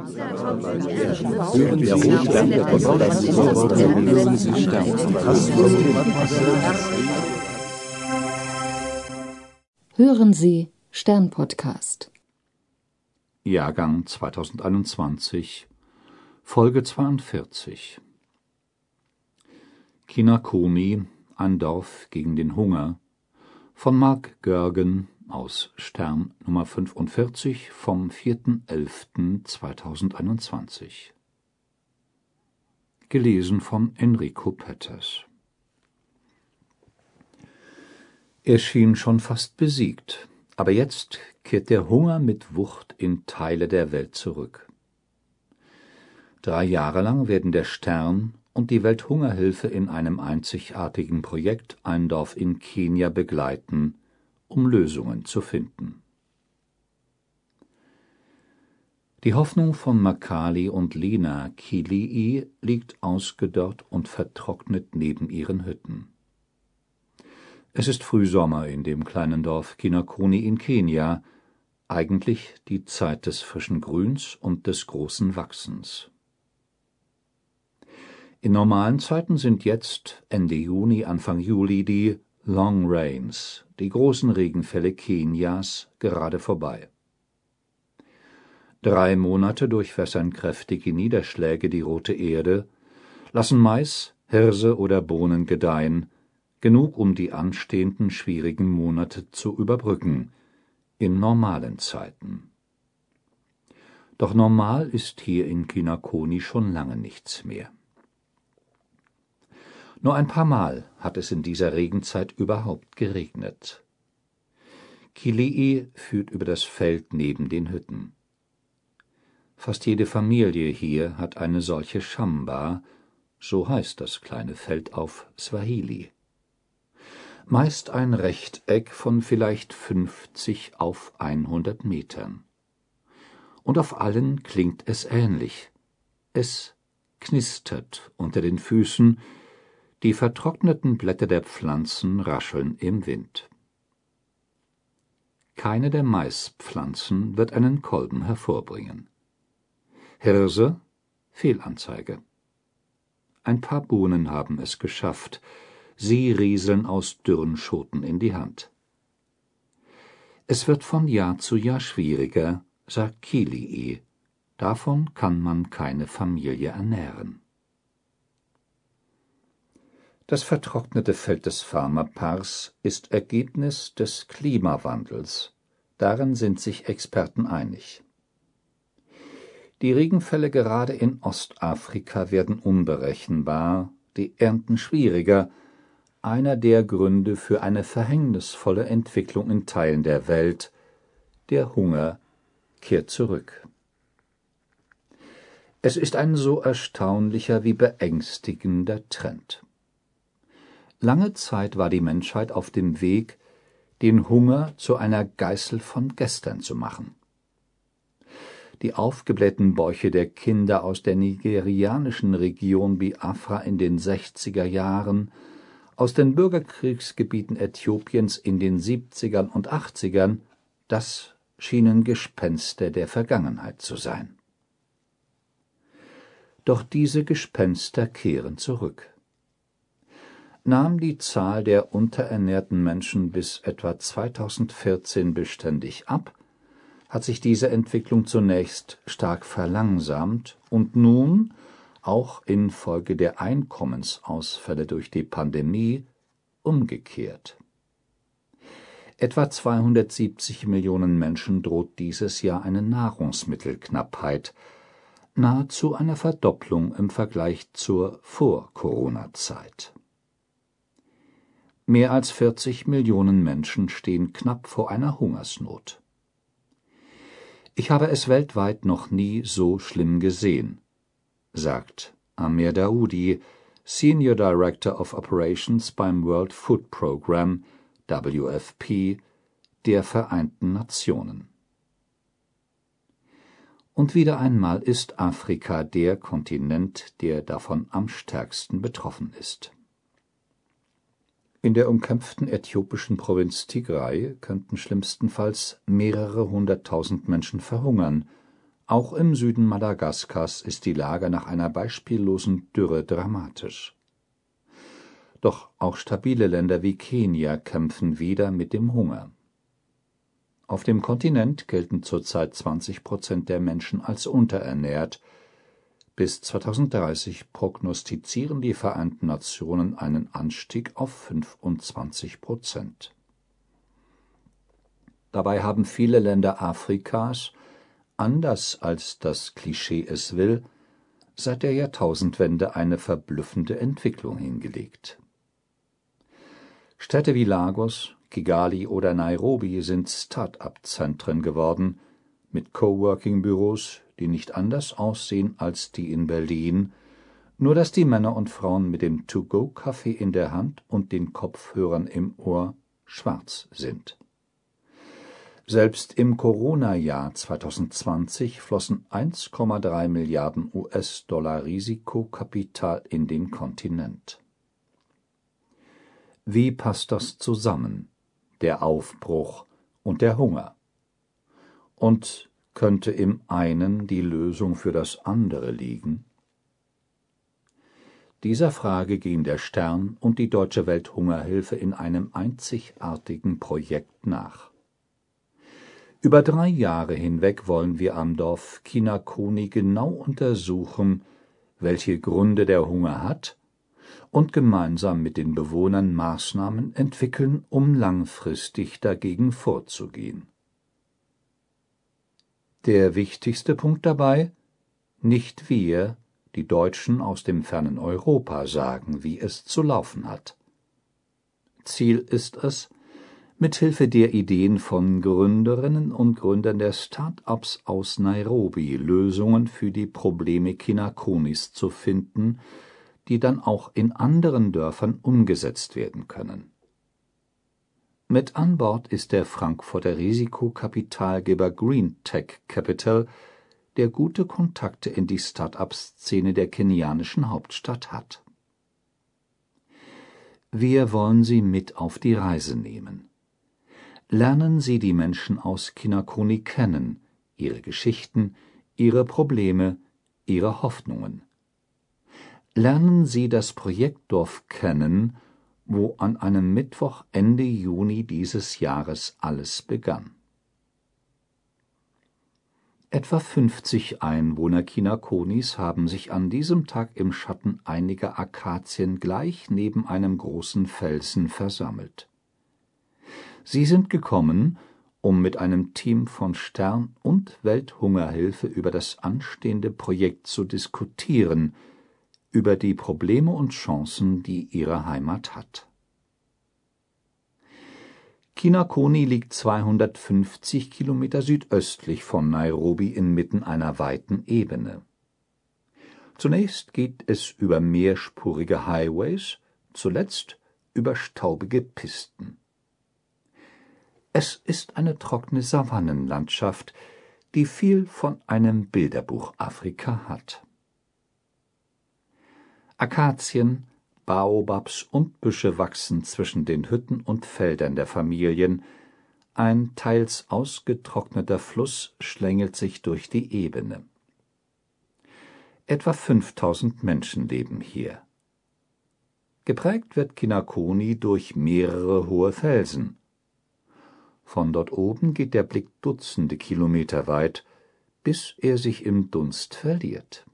Hören Sie Stern-Podcast. Jahrgang 2021, Folge 42. Kinakoni, ein Dorf gegen den Hunger, von Mark Görgen aus Stern Nummer 45 vom 4.11.2021. Gelesen von Enrico Petters. Er schien schon fast besiegt, aber jetzt kehrt der Hunger mit Wucht in Teile der Welt zurück. 3 Jahre lang werden der Stern und die Welthungerhilfe in einem einzigartigen Projekt ein Dorf in Kenia begleiten, um Lösungen zu finden. Die Hoffnung von Makali und Lina Kilii liegt ausgedörrt und vertrocknet neben ihren Hütten. Es ist Frühsommer in dem kleinen Dorf Kinakoni in Kenia, eigentlich die Zeit des frischen Grüns und des großen Wachsens. In normalen Zeiten sind jetzt, Ende Juni, Anfang Juli, die Long Rains, die großen Regenfälle Kenias, gerade vorbei. 3 Monate durchwässern kräftige Niederschläge die rote Erde, lassen Mais, Hirse oder Bohnen gedeihen, genug, um die anstehenden schwierigen Monate zu überbrücken, in normalen Zeiten. Doch normal ist hier in Kinakoni schon lange nichts mehr. Nur ein paar Mal hat es in dieser Regenzeit überhaupt geregnet. Kilii führt über das Feld neben den Hütten. Fast jede Familie hier hat eine solche Shamba, so heißt das kleine Feld auf Swahili. Meist ein Rechteck von vielleicht 50 auf 100 Metern. Und auf allen klingt es ähnlich. Es knistert unter den Füßen, die vertrockneten Blätter der Pflanzen rascheln im Wind. Keine der Maispflanzen wird einen Kolben hervorbringen. Hirse, Fehlanzeige. Ein paar Bohnen haben es geschafft, sie rieseln aus dürren Schoten in die Hand. Es wird von Jahr zu Jahr schwieriger, sagt Kilii. Davon kann man keine Familie ernähren. Das vertrocknete Feld des Farmerpaars ist Ergebnis des Klimawandels. Darin sind sich Experten einig. Die Regenfälle gerade in Ostafrika werden unberechenbar, die Ernten schwieriger, einer der Gründe für eine verhängnisvolle Entwicklung in Teilen der Welt. Der Hunger kehrt zurück. Es ist ein so erstaunlicher wie beängstigender Trend. Lange Zeit war die Menschheit auf dem Weg, den Hunger zu einer Geißel von gestern zu machen. Die aufgeblähten Bäuche der Kinder aus der nigerianischen Region Biafra in den 60er Jahren, aus den Bürgerkriegsgebieten Äthiopiens in den 70ern und 80ern, das schienen Gespenster der Vergangenheit zu sein. Doch diese Gespenster kehren zurück. Nahm die Zahl der unterernährten Menschen bis etwa 2014 beständig ab, hat sich diese Entwicklung zunächst stark verlangsamt und nun, auch infolge der Einkommensausfälle durch die Pandemie, umgekehrt. Etwa 270 Millionen Menschen droht dieses Jahr eine Nahrungsmittelknappheit, nahezu eine Verdopplung im Vergleich zur Vor-Corona-Zeit. Mehr als 40 Millionen Menschen stehen knapp vor einer Hungersnot. Ich habe es weltweit noch nie so schlimm gesehen, sagt Amer Daoudi, Senior Director of Operations beim World Food Programme, WFP, der Vereinten Nationen. Und wieder einmal ist Afrika der Kontinent, der davon am stärksten betroffen ist. In der umkämpften äthiopischen Provinz Tigray könnten schlimmstenfalls mehrere 100.000 Menschen verhungern, Auch im Süden Madagaskars ist die Lage nach einer beispiellosen Dürre dramatisch. Doch auch stabile Länder wie Kenia kämpfen wieder mit dem Hunger. Auf dem Kontinent gelten zurzeit 20% der Menschen als unterernährt. Bis 2030 prognostizieren die Vereinten Nationen einen Anstieg auf 25%. Dabei haben viele Länder Afrikas, anders als das Klischee es will, seit der Jahrtausendwende eine verblüffende Entwicklung hingelegt. Städte wie Lagos, Kigali oder Nairobi sind Start-up-Zentren geworden, mit Coworking-Büros, die nicht anders aussehen als die in Berlin, nur dass die Männer und Frauen mit dem To-Go-Kaffee in der Hand und den Kopfhörern im Ohr schwarz sind. Selbst im Corona-Jahr 2020 flossen 1,3 Milliarden US-Dollar Risikokapital in den Kontinent. Wie passt das zusammen, der Aufbruch und der Hunger? Und könnte im einen die Lösung für das andere liegen? Dieser Frage gehen der Stern und die Deutsche Welthungerhilfe in einem einzigartigen Projekt nach. Über 3 Jahre hinweg wollen wir am Dorf Kinakoni genau untersuchen, welche Gründe der Hunger hat, und gemeinsam mit den Bewohnern Maßnahmen entwickeln, um langfristig dagegen vorzugehen. Der wichtigste Punkt dabei: Nicht wir, die Deutschen aus dem fernen Europa, sagen, wie es zu laufen hat. Ziel ist es, mithilfe der Ideen von Gründerinnen und Gründern der Start-ups aus Nairobi Lösungen für die Probleme Kinakonis zu finden, die dann auch in anderen Dörfern umgesetzt werden können. Mit an Bord ist der Frankfurter Risikokapitalgeber Green Tech Capital, der gute Kontakte in die Start-up-Szene der kenianischen Hauptstadt hat. Wir wollen Sie mit auf die Reise nehmen. Lernen Sie die Menschen aus Kinakoni kennen, ihre Geschichten, ihre Probleme, ihre Hoffnungen. Lernen Sie das Projektdorf kennen, wo an einem Mittwoch Ende Juni dieses Jahres alles begann. Etwa 50 Einwohner Kinakonis haben sich an diesem Tag im Schatten einiger Akazien gleich neben einem großen Felsen versammelt. Sie sind gekommen, um mit einem Team von Stern und Welthungerhilfe über das anstehende Projekt zu diskutieren, über die Probleme und Chancen, die ihre Heimat hat. Kinakoni liegt 250 Kilometer südöstlich von Nairobi inmitten einer weiten Ebene. Zunächst geht es über mehrspurige Highways, zuletzt über staubige Pisten. Es ist eine trockene Savannenlandschaft, die viel von einem Bilderbuch Afrika hat. Akazien, Baobabs und Büsche wachsen zwischen den Hütten und Feldern der Familien, ein teils ausgetrockneter Fluss schlängelt sich durch die Ebene. Etwa 5000 Menschen leben hier. Geprägt wird Kinakoni durch mehrere hohe Felsen. Von dort oben geht der Blick Dutzende Kilometer weit, bis er sich im Dunst verliert.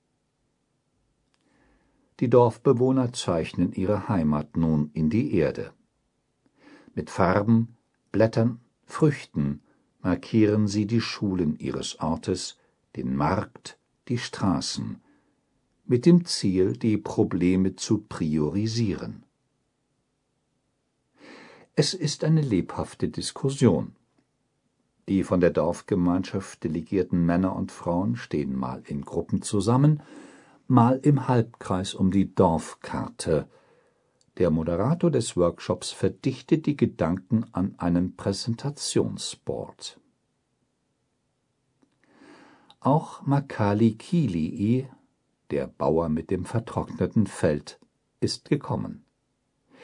Die Dorfbewohner zeichnen ihre Heimat nun in die Erde. Mit Farben, Blättern, Früchten markieren sie die Schulen ihres Ortes, den Markt, die Straßen, mit dem Ziel, die Probleme zu priorisieren. Es ist eine lebhafte Diskussion. Die von der Dorfgemeinschaft delegierten Männer und Frauen stehen mal in Gruppen zusammen, mal im Halbkreis um die Dorfkarte. Der Moderator des Workshops verdichtet die Gedanken an einem Präsentationsboard. Auch Makali Kilii, der Bauer mit dem vertrockneten Feld, ist gekommen.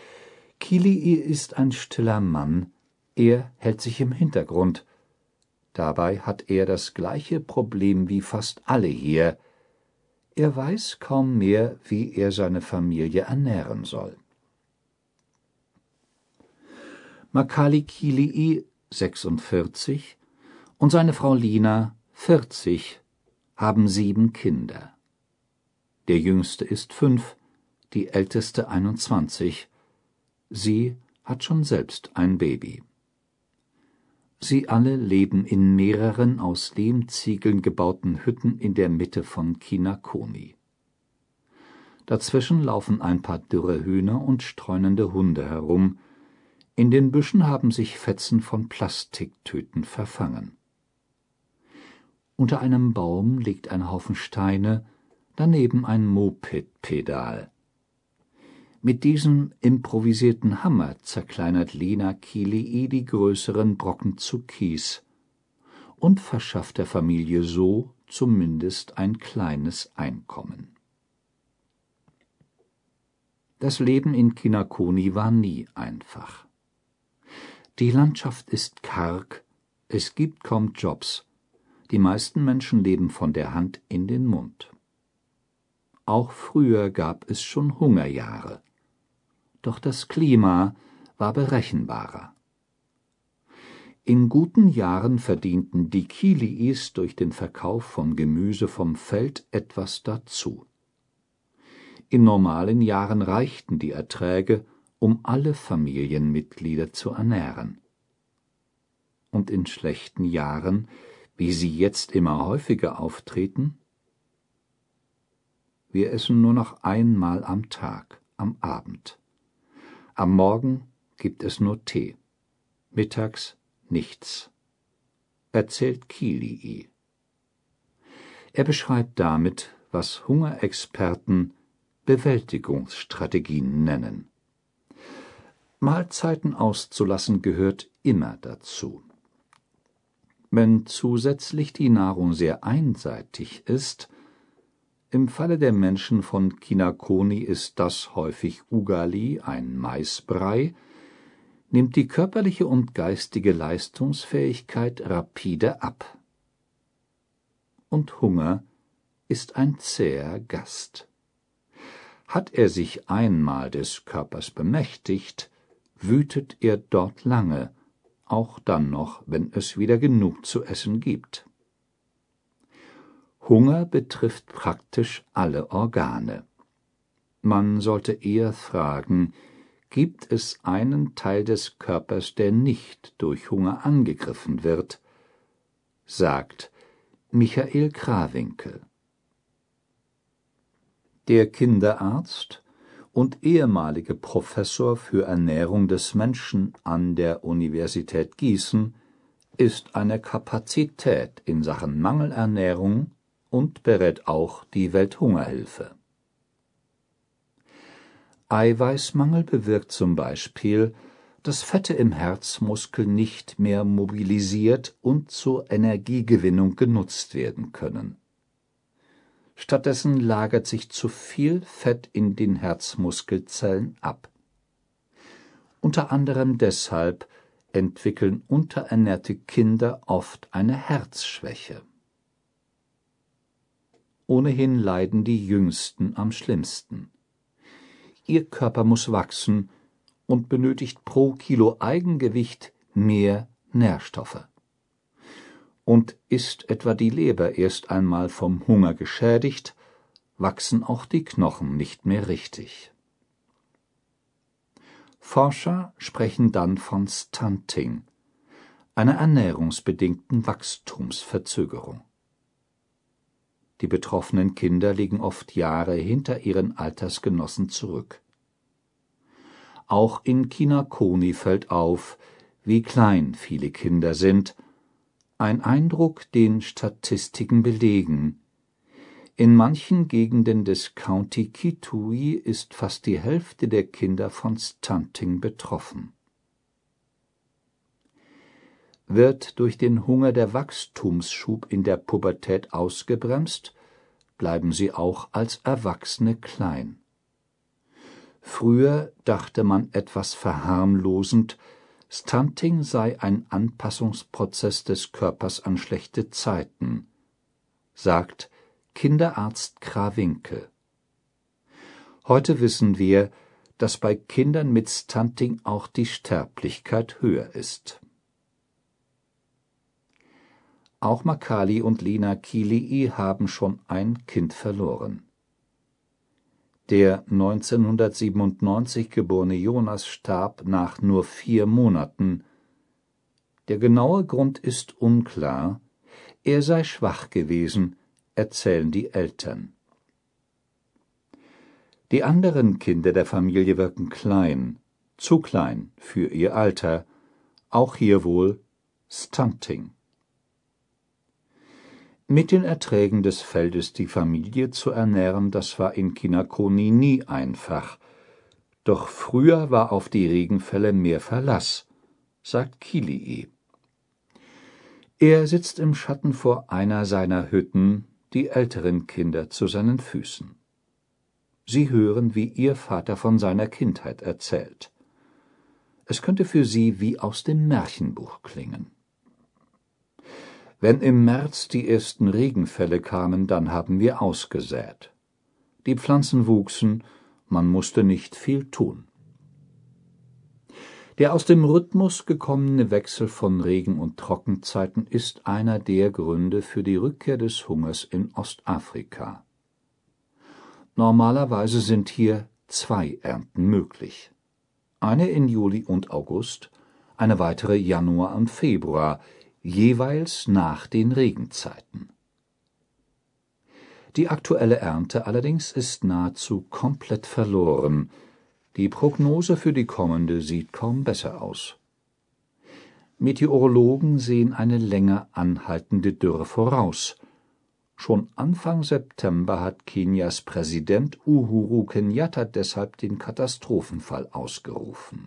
Kilii ist ein stiller Mann, er hält sich im Hintergrund, Dabei hat er das gleiche Problem wie fast alle hier. Er weiß kaum mehr, wie er seine Familie ernähren soll. Makali Kili'i, 46, und seine Frau Lina, 40, haben 7 Kinder. Der jüngste ist 5, die älteste 21. Sie hat schon selbst ein Baby. Sie alle leben in mehreren aus Lehmziegeln gebauten Hütten in der Mitte von Kinakoni. Dazwischen laufen ein paar dürre Hühner und streunende Hunde herum. In den Büschen haben sich Fetzen von Plastiktüten verfangen. Unter einem Baum liegt ein Haufen Steine, daneben ein Mopedpedal. Mit diesem improvisierten Hammer zerkleinert Lina Kili'i die größeren Brocken zu Kies und verschafft der Familie so zumindest ein kleines Einkommen. Das Leben in Kinakoni war nie einfach. Die Landschaft ist karg, es gibt kaum Jobs, die meisten Menschen leben von der Hand in den Mund. Auch früher gab es schon Hungerjahre. Doch das Klima war berechenbarer. In guten Jahren verdienten die Kili'is durch den Verkauf von Gemüse vom Feld etwas dazu. In normalen Jahren reichten die Erträge, um alle Familienmitglieder zu ernähren. Und in schlechten Jahren, wie sie jetzt immer häufiger auftreten? Wir essen nur noch einmal am Tag, am Abend. Am Morgen gibt es nur Tee, mittags nichts, erzählt Kili'i. Er beschreibt damit, was Hungerexperten Bewältigungsstrategien nennen. Mahlzeiten auszulassen gehört immer dazu. Wenn zusätzlich die Nahrung sehr einseitig ist, im Falle der Menschen von Kinakoni ist das häufig Ugali, ein Maisbrei, nimmt die körperliche und geistige Leistungsfähigkeit rapide ab. Und Hunger ist ein zäher Gast. Hat er sich einmal des Körpers bemächtigt, wütet er dort lange, auch dann noch, wenn es wieder genug zu essen gibt. Hunger betrifft praktisch alle Organe. Man sollte eher fragen, gibt es einen Teil des Körpers, der nicht durch Hunger angegriffen wird, sagt Michael Krawinkel. Der Kinderarzt und ehemalige Professor für Ernährung des Menschen an der Universität Gießen ist eine Kapazität in Sachen Mangelernährung und berät auch die Welthungerhilfe. Eiweißmangel bewirkt zum Beispiel, dass Fette im Herzmuskel nicht mehr mobilisiert und zur Energiegewinnung genutzt werden können. Stattdessen lagert sich zu viel Fett in den Herzmuskelzellen ab. Unter anderem deshalb entwickeln unterernährte Kinder oft eine Herzschwäche. Ohnehin leiden die Jüngsten am schlimmsten. Ihr Körper muss wachsen und benötigt pro Kilo Eigengewicht mehr Nährstoffe. Und ist etwa die Leber erst einmal vom Hunger geschädigt, wachsen auch die Knochen nicht mehr richtig. Forscher sprechen dann von Stunting, einer ernährungsbedingten Wachstumsverzögerung. Die betroffenen Kinder liegen oft Jahre hinter ihren Altersgenossen zurück. Auch in Kinakoni fällt auf, wie klein viele Kinder sind, ein Eindruck, den Statistiken belegen. In manchen Gegenden des County Kitui ist fast die Hälfte der Kinder von Stunting betroffen. Wird durch den Hunger der Wachstumsschub in der Pubertät ausgebremst, bleiben sie auch als Erwachsene klein. Früher dachte man etwas verharmlosend, Stunting sei ein Anpassungsprozess des Körpers an schlechte Zeiten, sagt Kinderarzt Krawinkel. Heute wissen wir, dass bei Kindern mit Stunting auch die Sterblichkeit höher ist. Auch Makali und Lina Kilii haben schon ein Kind verloren. Der 1997 geborene Jonas starb nach nur 4 Monaten. Der genaue Grund ist unklar, er sei schwach gewesen, erzählen die Eltern. Die anderen Kinder der Familie wirken klein, zu klein für ihr Alter, auch hier wohl Stunting. Mit den Erträgen des Feldes die Familie zu ernähren, das war in Kinakoni nie einfach. Doch früher war auf die Regenfälle mehr Verlass, sagt Kilii. Er sitzt im Schatten vor einer seiner Hütten, die älteren Kinder zu seinen Füßen. Sie hören, wie ihr Vater von seiner Kindheit erzählt. Es könnte für sie wie aus dem Märchenbuch klingen. Wenn im März die ersten Regenfälle kamen, dann haben wir ausgesät. Die Pflanzen wuchsen, man musste nicht viel tun. Der aus dem Rhythmus gekommene Wechsel von Regen- und Trockenzeiten ist einer der Gründe für die Rückkehr des Hungers in Ostafrika. Normalerweise sind hier 2 Ernten möglich. Eine in Juli und August, eine weitere Januar und Februar, jeweils nach den Regenzeiten. Die aktuelle Ernte allerdings ist nahezu komplett verloren. Die Prognose für die kommende sieht kaum besser aus. Meteorologen sehen eine länger anhaltende Dürre voraus. Schon Anfang September hat Kenias Präsident Uhuru Kenyatta deshalb den Katastrophenfall ausgerufen.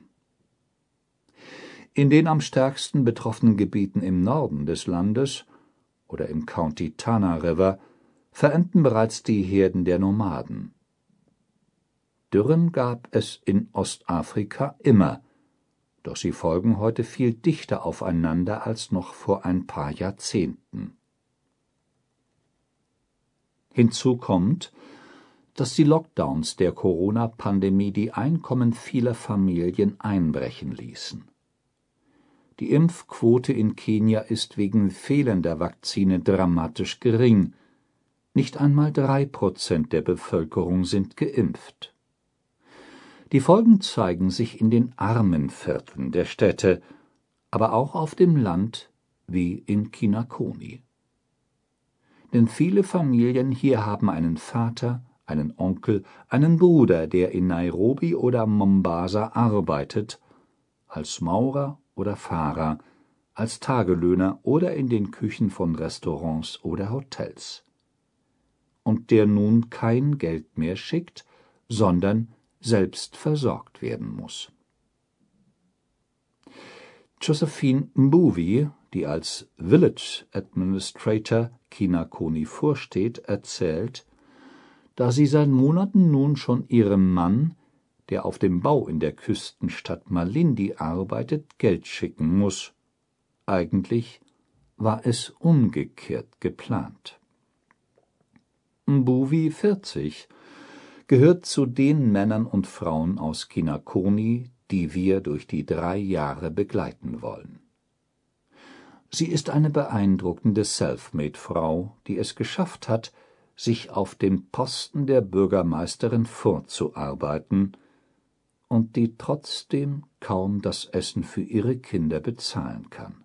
In den am stärksten betroffenen Gebieten im Norden des Landes oder im County Tana River verenden bereits die Herden der Nomaden. Dürren gab es in Ostafrika immer, doch sie folgen heute viel dichter aufeinander als noch vor ein paar Jahrzehnten. Hinzu kommt, dass die Lockdowns der Corona-Pandemie die Einkommen vieler Familien einbrechen ließen. Die Impfquote in Kenia ist wegen fehlender Vakzine dramatisch gering. Nicht einmal 3% der Bevölkerung sind geimpft. Die Folgen zeigen sich in den armen Vierteln der Städte, aber auch auf dem Land wie in Kinakoni. Denn viele Familien hier haben einen Vater, einen Onkel, einen Bruder, der in Nairobi oder Mombasa arbeitet, als Maurer oder Fahrer, als Tagelöhner oder in den Küchen von Restaurants oder Hotels. Und der nun kein Geld mehr schickt, sondern selbst versorgt werden muss. Josephine Mbuvi, die als Village Administrator Kinakoni vorsteht, erzählt, da sie seit Monaten nun schon ihrem Mann, der auf dem Bau in der Küstenstadt Malindi arbeitet, Geld schicken muss. Eigentlich war es umgekehrt geplant. Mbuvi, 40, gehört zu den Männern und Frauen aus Kinakoni, die wir durch die 3 Jahre begleiten wollen. Sie ist eine beeindruckende Selfmade-Frau, die es geschafft hat, sich auf den Posten der Bürgermeisterin vorzuarbeiten und die trotzdem kaum das Essen für ihre Kinder bezahlen kann.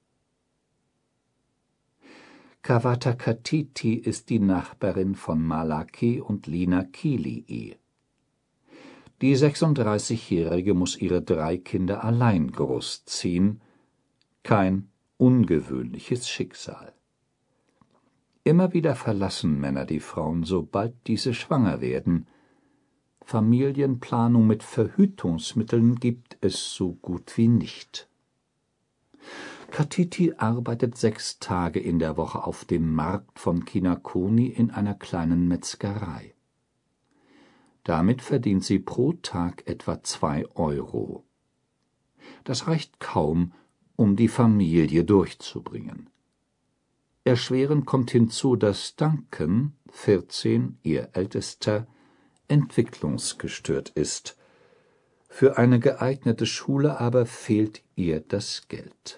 Kawata Katiti ist die Nachbarin von Malaki und Lina Kilii. Die 36-Jährige muss ihre 3 Kinder allein großziehen. Kein ungewöhnliches Schicksal. Immer wieder verlassen Männer die Frauen, sobald diese schwanger werden. Familienplanung mit Verhütungsmitteln gibt es so gut wie nicht. Katiti arbeitet 6 Tage in der Woche auf dem Markt von Kinakoni in einer kleinen Metzgerei. Damit verdient sie pro Tag etwa 2 Euro. Das reicht kaum, um die Familie durchzubringen. Erschwerend kommt hinzu, dass Duncan, 14, ihr Ältester, entwicklungsgestört ist. Für eine geeignete Schule aber fehlt ihr das Geld.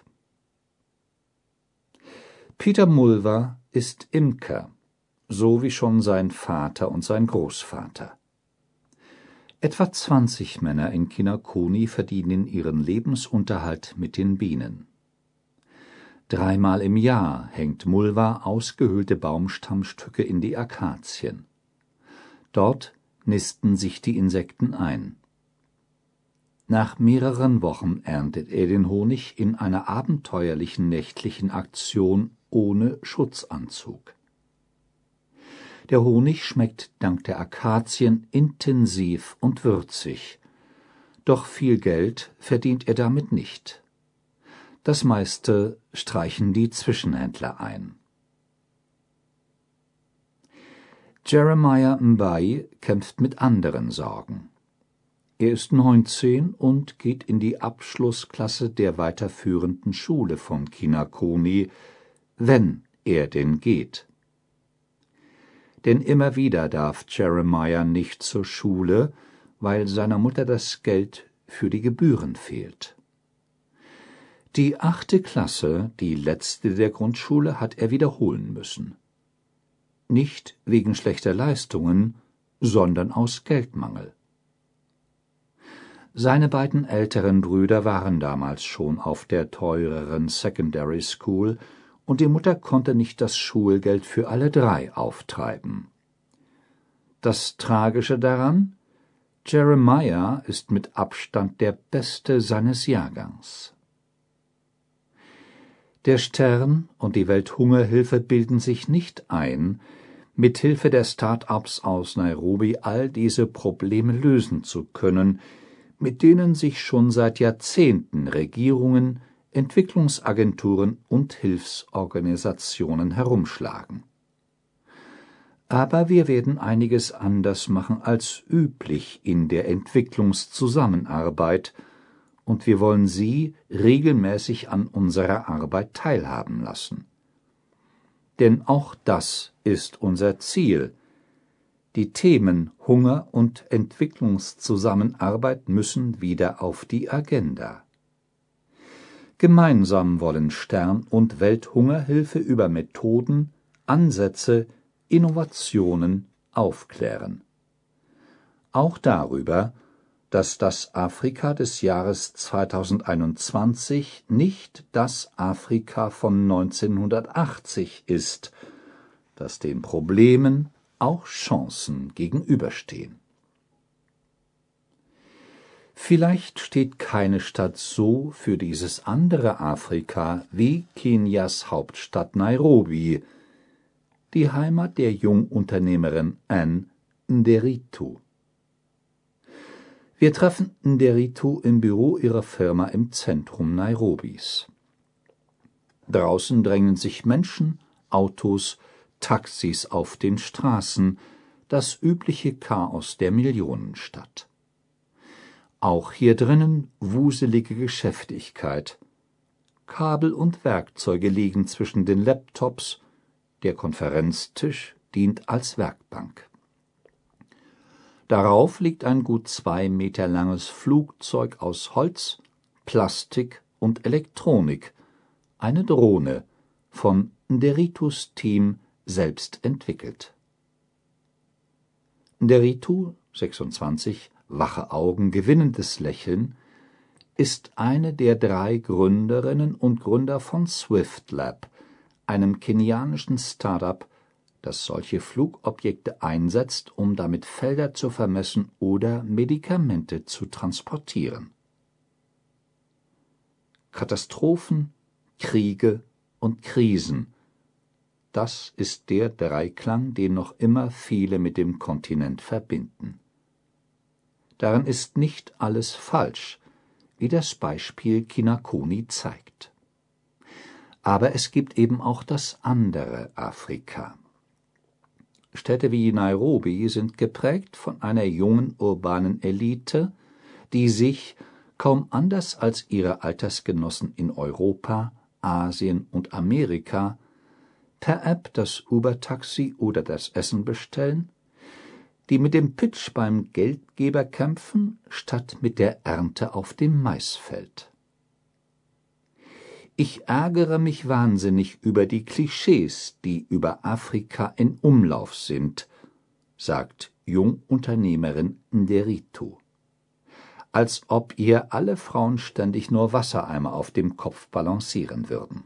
Peter Mulva ist Imker, so wie schon sein Vater und sein Großvater. Etwa 20 Männer in Kinakoni verdienen ihren Lebensunterhalt mit den Bienen. 3-mal im Jahr hängt Mulva ausgehöhlte Baumstammstücke in die Akazien. Dort nisten sich die Insekten ein. Nach mehreren Wochen erntet er den Honig in einer abenteuerlichen nächtlichen Aktion ohne Schutzanzug. Der Honig schmeckt dank der Akazien intensiv und würzig, doch viel Geld verdient er damit nicht. Das meiste streichen die Zwischenhändler ein. Jeremiah Mbai kämpft mit anderen Sorgen. Er ist 19 und geht in die Abschlussklasse der weiterführenden Schule von Kinakoni, wenn er denn geht. Denn immer wieder darf Jeremiah nicht zur Schule, weil seiner Mutter das Geld für die Gebühren fehlt. Die 8. Klasse, die letzte der Grundschule, hat er wiederholen müssen. Nicht wegen schlechter Leistungen, sondern aus Geldmangel. Seine beiden älteren Brüder waren damals schon auf der teureren Secondary School, und die Mutter konnte nicht das Schulgeld für alle 3 auftreiben. Das Tragische daran: Jeremiah ist mit Abstand der Beste seines Jahrgangs. Der Stern und die Welthungerhilfe bilden sich nicht ein, mit Hilfe der Start-ups aus Nairobi all diese Probleme lösen zu können, mit denen sich schon seit Jahrzehnten Regierungen, Entwicklungsagenturen und Hilfsorganisationen herumschlagen. Aber wir werden einiges anders machen als üblich in der Entwicklungszusammenarbeit, und wir wollen Sie regelmäßig an unserer Arbeit teilhaben lassen. Denn auch das ist unser Ziel. Die Themen Hunger und Entwicklungszusammenarbeit müssen wieder auf die Agenda. Gemeinsam wollen Stern- und Welthungerhilfe über Methoden, Ansätze, Innovationen aufklären. Auch darüber, dass das Afrika des Jahres 2021 nicht das Afrika von 1980 ist, dass den Problemen auch Chancen gegenüberstehen. Vielleicht steht keine Stadt so für dieses andere Afrika wie Kenias Hauptstadt Nairobi, die Heimat der Jungunternehmerin Anne Nderitu. Wir treffen Nderitu im Büro ihrer Firma im Zentrum Nairobis. Draußen drängen sich Menschen, Autos, Taxis auf den Straßen, das übliche Chaos der Millionenstadt. Auch hier drinnen wuselige Geschäftigkeit. Kabel und Werkzeuge liegen zwischen den Laptops, der Konferenztisch dient als Werkbank. Darauf liegt ein gut 2 Meter langes Flugzeug aus Holz, Plastik und Elektronik, eine Drohne, von Nderitus Team selbst entwickelt. Nderitu, 26, wache Augen, gewinnendes Lächeln, ist eine der 3 Gründerinnen und Gründer von Swift Lab, einem kenianischen Start-up, das solche Flugobjekte einsetzt, um damit Felder zu vermessen oder Medikamente zu transportieren. Katastrophen, Kriege und Krisen, das ist der Dreiklang, den noch immer viele mit dem Kontinent verbinden. Daran ist nicht alles falsch, wie das Beispiel Kinakoni zeigt. Aber es gibt eben auch das andere Afrika. Städte wie Nairobi sind geprägt von einer jungen urbanen Elite, die sich, kaum anders als ihre Altersgenossen in Europa, Asien und Amerika, per App das Uber-Taxi oder das Essen bestellen, die mit dem Pitch beim Geldgeber kämpfen, statt mit der Ernte auf dem Maisfeld. Ich ärgere mich wahnsinnig über die Klischees, die über Afrika in Umlauf sind, sagt Jungunternehmerin Nderitu. Als ob ihr alle Frauen ständig nur Wassereimer auf dem Kopf balancieren würden.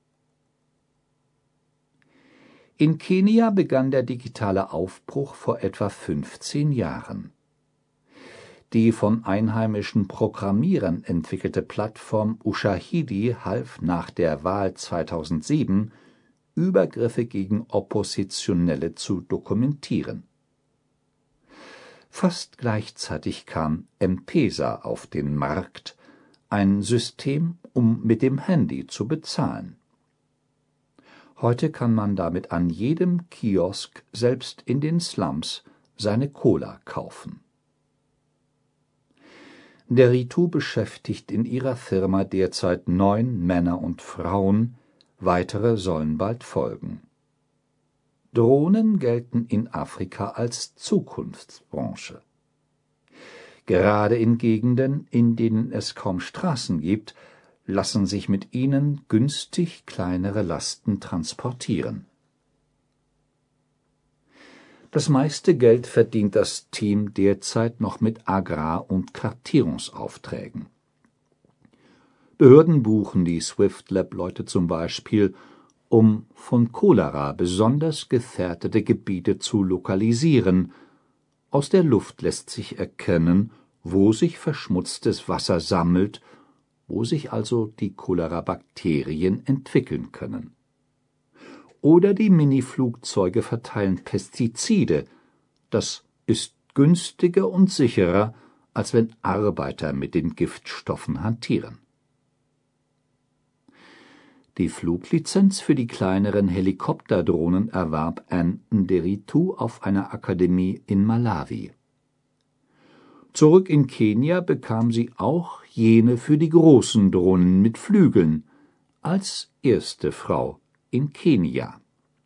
In Kenia begann der digitale Aufbruch vor etwa 15 Jahren. Die von einheimischen Programmierern entwickelte Plattform Ushahidi half nach der Wahl 2007, Übergriffe gegen Oppositionelle zu dokumentieren. Fast gleichzeitig kam M-Pesa auf den Markt, ein System, um mit dem Handy zu bezahlen. Heute kann man damit an jedem Kiosk, selbst in den Slums, seine Cola kaufen. Nderitu beschäftigt in ihrer Firma derzeit 9 Männer und Frauen, weitere sollen bald folgen. Drohnen gelten in Afrika als Zukunftsbranche. Gerade in Gegenden, in denen es kaum Straßen gibt, lassen sich mit ihnen günstig kleinere Lasten transportieren. Das meiste Geld verdient das Team derzeit noch mit Agrar- und Kartierungsaufträgen. Behörden buchen die Swift-Lab-Leute zum Beispiel, um von Cholera besonders gefährdete Gebiete zu lokalisieren. Aus der Luft lässt sich erkennen, wo sich verschmutztes Wasser sammelt, wo sich also die Cholera-Bakterien entwickeln können. Oder die Miniflugzeuge verteilen Pestizide. Das ist günstiger und sicherer, als wenn Arbeiter mit den Giftstoffen hantieren. Die Fluglizenz für die kleineren Helikopterdrohnen erwarb Nderitu auf einer Akademie in Malawi. Zurück in Kenia bekam sie auch jene für die großen Drohnen mit Flügeln, als erste Frau in Kenia.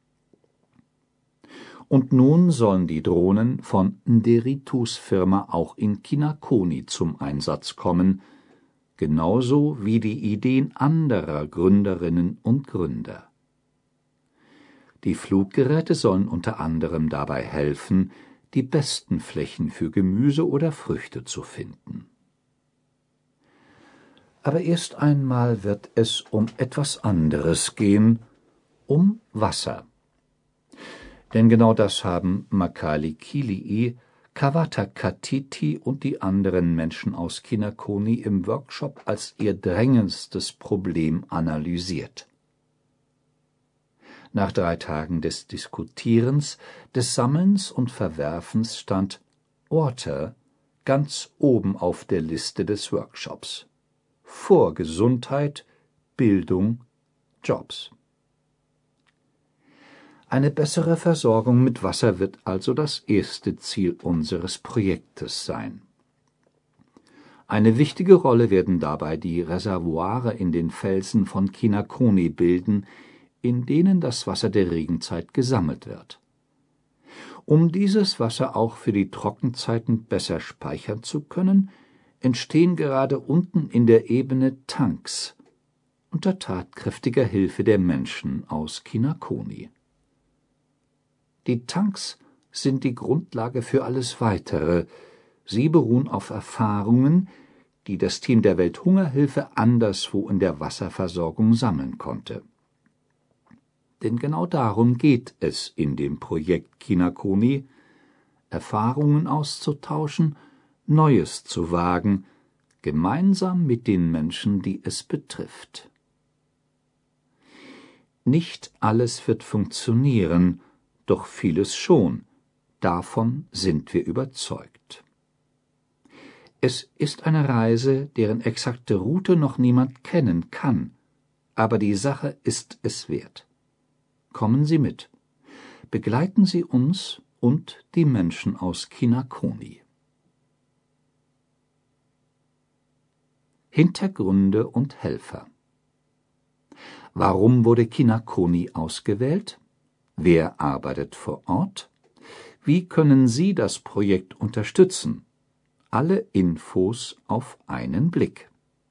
Und nun sollen die Drohnen von Nderitus Firma auch in Kinakoni zum Einsatz kommen, genauso wie die Ideen anderer Gründerinnen und Gründer. Die Fluggeräte sollen unter anderem dabei helfen, die besten Flächen für Gemüse oder Früchte zu finden. Aber erst einmal wird es um etwas anderes gehen, um Wasser. Denn genau das haben Makali Kilii, Kawata Katiti und die anderen Menschen aus Kinakoni im Workshop als ihr drängendstes Problem analysiert. Nach 3 Tagen des Diskutierens, des Sammelns und Verwerfens stand Water ganz oben auf der Liste des Workshops. Vor Gesundheit, Bildung, Jobs. Eine bessere Versorgung mit Wasser wird also das erste Ziel unseres Projektes sein. Eine wichtige Rolle werden dabei die Reservoire in den Felsen von Kinakoni bilden, in denen das Wasser der Regenzeit gesammelt wird. Um dieses Wasser auch für die Trockenzeiten besser speichern zu können, entstehen gerade unten in der Ebene Tanks, unter tatkräftiger Hilfe der Menschen aus Kinakoni. Die Tanks sind die Grundlage für alles Weitere. Sie beruhen auf Erfahrungen, die das Team der Welthungerhilfe anderswo in der Wasserversorgung sammeln konnte. Denn genau darum geht es in dem Projekt Kinakoni, Erfahrungen auszutauschen, Neues zu wagen, gemeinsam mit den Menschen, die es betrifft. Nicht alles wird funktionieren, doch vieles schon, davon sind wir überzeugt. Es ist eine Reise, deren exakte Route noch niemand kennen kann, aber die Sache ist es wert. Kommen Sie mit, begleiten Sie uns und die Menschen aus Kinakoni. Hintergründe und Helfer. Warum wurde Kinakoni ausgewählt? Wer arbeitet vor Ort? Wie können Sie das Projekt unterstützen? Alle Infos auf einen Blick.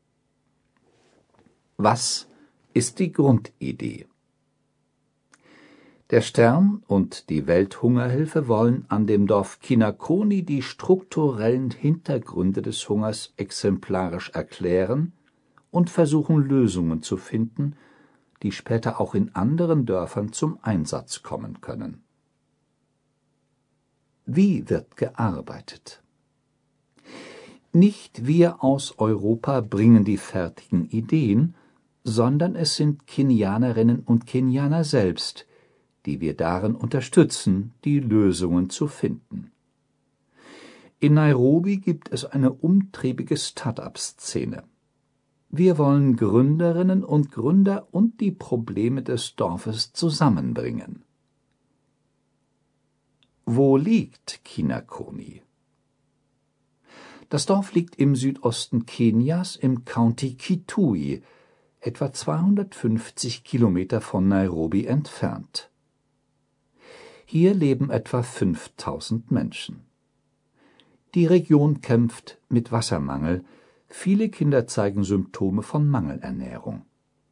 Was ist die Grundidee? Der Stern und die Welthungerhilfe wollen an dem Dorf Kinakoni die strukturellen Hintergründe des Hungers exemplarisch erklären und versuchen, Lösungen zu finden, die später auch in anderen Dörfern zum Einsatz kommen können. Wie wird gearbeitet? Nicht wir aus Europa bringen die fertigen Ideen, sondern es sind Kenianerinnen und Kenianer selbst, die wir darin unterstützen, die Lösungen zu finden. In Nairobi gibt es eine umtriebige Start-up-Szene. Wir wollen Gründerinnen und Gründer und die Probleme des Dorfes zusammenbringen. Wo liegt Kinakoni? Das Dorf liegt im Südosten Kenias im County Kitui, etwa 250 Kilometer von Nairobi entfernt. Hier leben etwa 5000 Menschen. Die Region kämpft mit Wassermangel. Viele Kinder zeigen Symptome von Mangelernährung.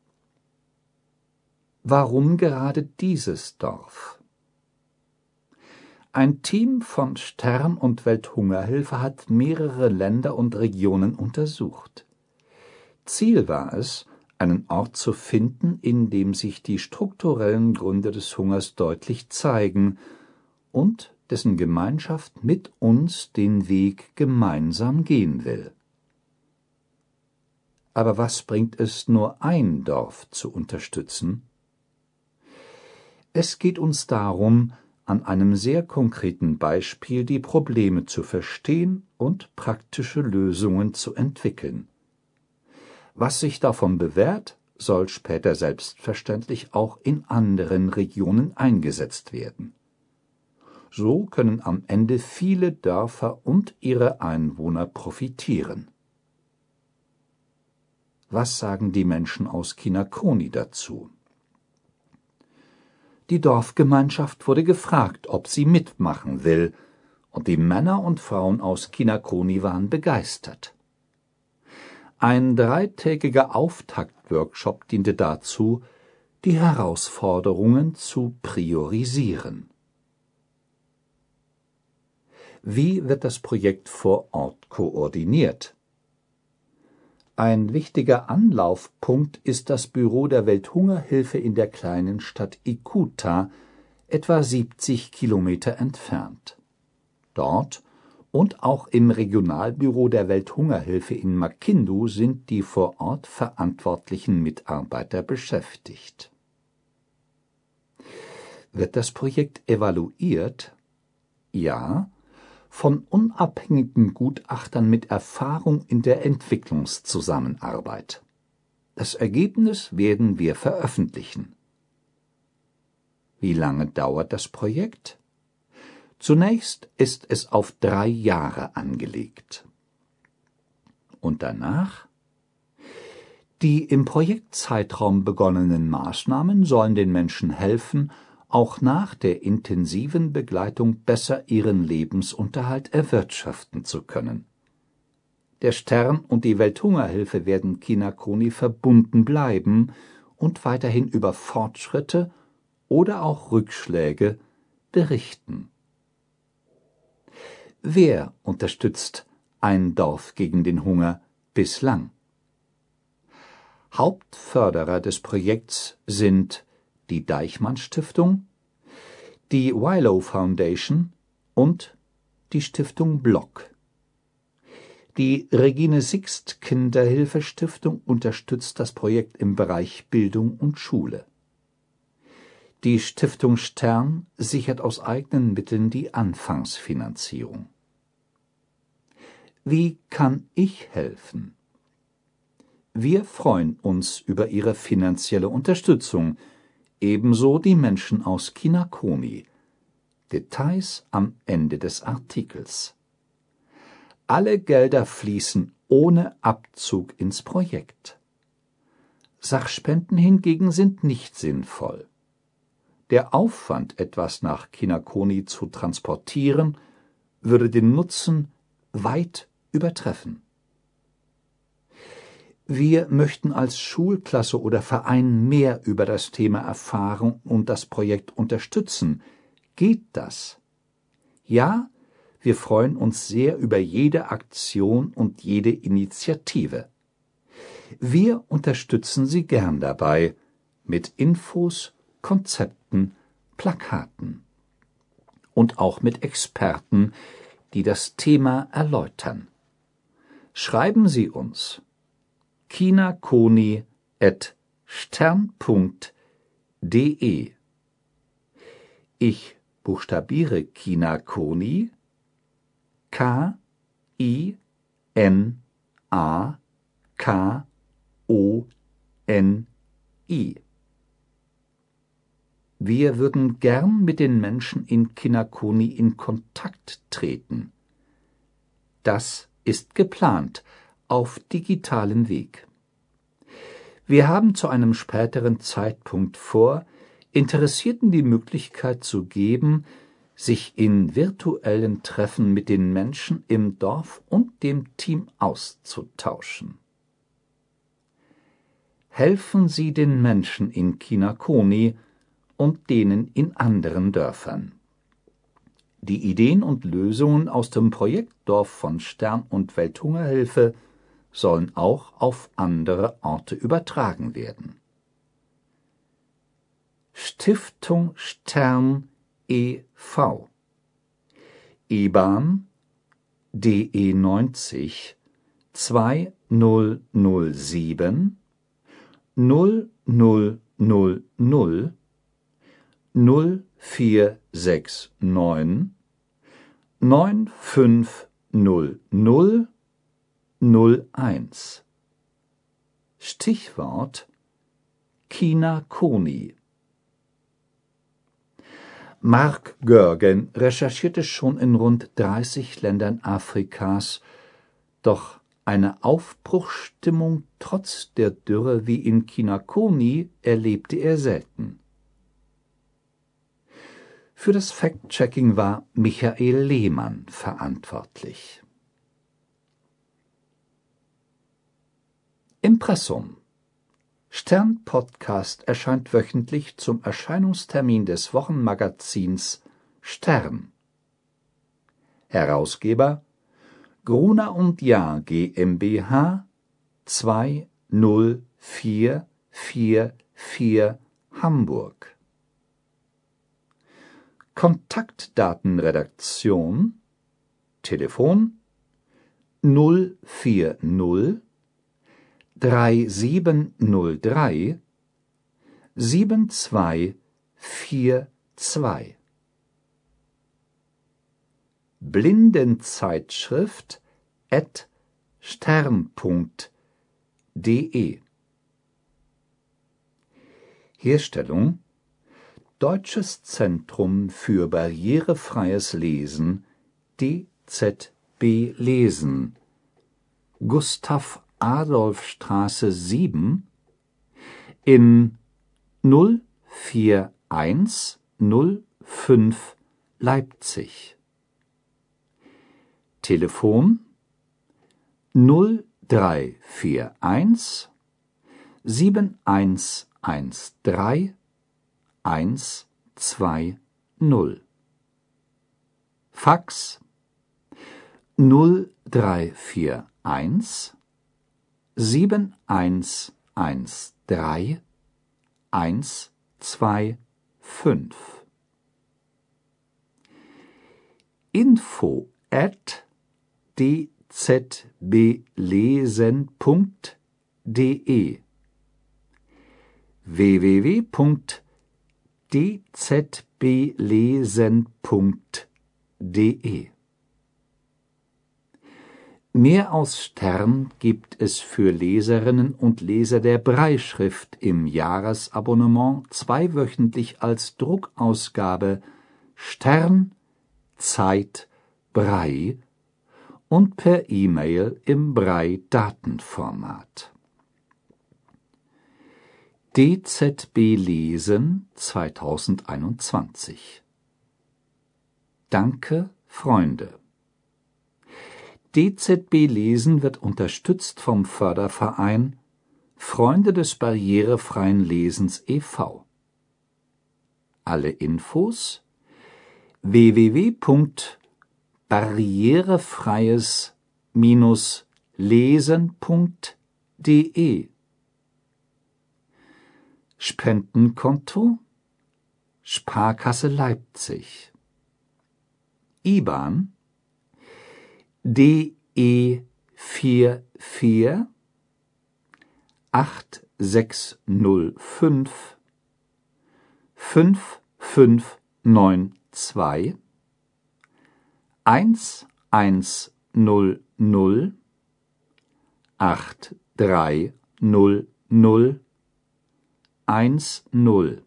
Warum gerade dieses Dorf? Ein Team von Stern und Welthungerhilfe hat mehrere Länder und Regionen untersucht. Ziel war es, einen Ort zu finden, in dem sich die strukturellen Gründe des Hungers deutlich zeigen und dessen Gemeinschaft mit uns den Weg gemeinsam gehen will. Aber was bringt es, nur ein Dorf zu unterstützen? Es geht uns darum, an einem sehr konkreten Beispiel die Probleme zu verstehen und praktische Lösungen zu entwickeln. Was sich davon bewährt, soll später selbstverständlich auch in anderen Regionen eingesetzt werden. So können am Ende viele Dörfer und ihre Einwohner profitieren. Was sagen die Menschen aus Kinakoni dazu? Die Dorfgemeinschaft wurde gefragt, ob sie mitmachen will, und die Männer und Frauen aus Kinakoni waren begeistert. Ein 3-tägiger Auftaktworkshop diente dazu, die Herausforderungen zu priorisieren. Wie wird das Projekt vor Ort koordiniert? Ein wichtiger Anlaufpunkt ist das Büro der Welthungerhilfe in der kleinen Stadt Ikuta, etwa 70 Kilometer entfernt. Dort und auch im Regionalbüro der Welthungerhilfe in Makindu sind die vor Ort verantwortlichen Mitarbeiter beschäftigt. Wird das Projekt evaluiert? Ja, von unabhängigen Gutachtern mit Erfahrung in der Entwicklungszusammenarbeit. Das Ergebnis werden wir veröffentlichen. Wie lange dauert das Projekt? Zunächst ist es auf 3 Jahre angelegt. Und danach? Die im Projektzeitraum begonnenen Maßnahmen sollen den Menschen helfen, auch nach der intensiven Begleitung besser ihren Lebensunterhalt erwirtschaften zu können. Der Stern und die Welthungerhilfe werden Kinakoni verbunden bleiben und weiterhin über Fortschritte oder auch Rückschläge berichten. Wer unterstützt ein Dorf gegen den Hunger bislang? Hauptförderer des Projekts sind die Deichmann-Stiftung, die Wilo Foundation und die Stiftung Block. Die Regine Sixt Kinderhilfestiftung unterstützt das Projekt im Bereich Bildung und Schule. Die Stiftung Stern sichert aus eigenen Mitteln die Anfangsfinanzierung. Wie kann ich helfen? Wir freuen uns über Ihre finanzielle Unterstützung, ebenso die Menschen aus Kinakoni. Details am Ende des Artikels. Alle Gelder fließen ohne Abzug ins Projekt. Sachspenden hingegen sind nicht sinnvoll. Der Aufwand, etwas nach Kinakoni zu transportieren, würde den Nutzen weit übertreffen. Wir möchten als Schulklasse oder Verein mehr über das Thema erfahren und das Projekt unterstützen. Geht das? Ja, wir freuen uns sehr über jede Aktion und jede Initiative. Wir unterstützen Sie gern dabei mit Infos, Konzepten, Plakaten und auch mit Experten, die das Thema erläutern. Schreiben Sie uns kinakoni@stern.de. Ich buchstabiere Kinakoni, Kinakoni. Wir würden gern mit den Menschen in Kinakoni in Kontakt treten. Das ist geplant auf digitalem Weg. Wir haben zu einem späteren Zeitpunkt vor, Interessierten die Möglichkeit zu geben, sich in virtuellen Treffen mit den Menschen im Dorf und dem Team auszutauschen. Helfen Sie den Menschen in Kinakoni und denen in anderen Dörfern. Die Ideen und Lösungen aus dem Projektdorf von Stern und Welthungerhilfe sollen auch auf andere Orte übertragen werden. Stiftung Stern e.V. IBAN DE 90 2007 0000 0469 9500 01. Stichwort Kinakoni. Mark Görgen recherchierte schon in rund 30 Ländern Afrikas, doch eine Aufbruchsstimmung trotz der Dürre wie in Kinakoni erlebte er selten. Für das Fact-Checking war Michael Lehmann verantwortlich. Impressum. Stern-Podcast erscheint wöchentlich zum Erscheinungstermin des Wochenmagazins Stern. Herausgeber Gruner und Jahr GmbH 20444 Hamburg. Kontaktdatenredaktion Telefon 040 3703 7242. Blindenzeitschrift @stern.de. Herstellung Deutsches Zentrum für barrierefreies Lesen DZB Lesen, Gustav-Adolf-Straße 7 in 04105 Leipzig. Telefon 0341 7113 120. Fax 0341 7113 125. info@dzblesen.de www.dzblesen.de. Mehr aus Stern gibt es für Leserinnen und Leser der Brailleschrift im Jahresabonnement zweiwöchentlich als Druckausgabe Stern, Zeit, Braille und per E-Mail im Braille-Datenformat. DZB Lesen 2021. Danke, Freunde. DZB Lesen wird unterstützt vom Förderverein Freunde des barrierefreien Lesens e.V. Alle Infos www.barrierefreies-lesen.de Spendenkonto Sparkasse Leipzig IBAN DE 44 8605 5592 1100 8300 10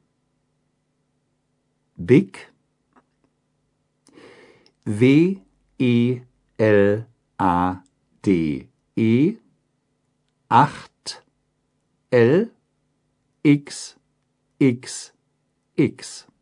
BIC WELADE 8 LXXX